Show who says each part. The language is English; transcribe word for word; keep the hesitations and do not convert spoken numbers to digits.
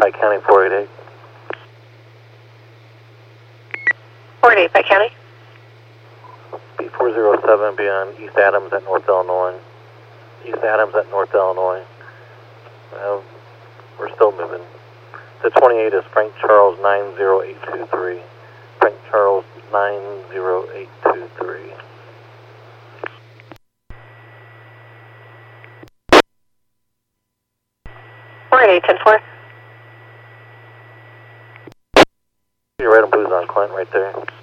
Speaker 1: Pike County four eight eight.
Speaker 2: four eight eight, Pike County.
Speaker 1: B four zero seven beyond East Adams at North Illinois. East Adams at North Illinois. Well, we're still moving. The twenty-eight is Frank Charles nine zero eight two three. Frank Charles nine zero eight two three.
Speaker 2: four eight eight, ten four.
Speaker 1: Your red and blues on Clint right there.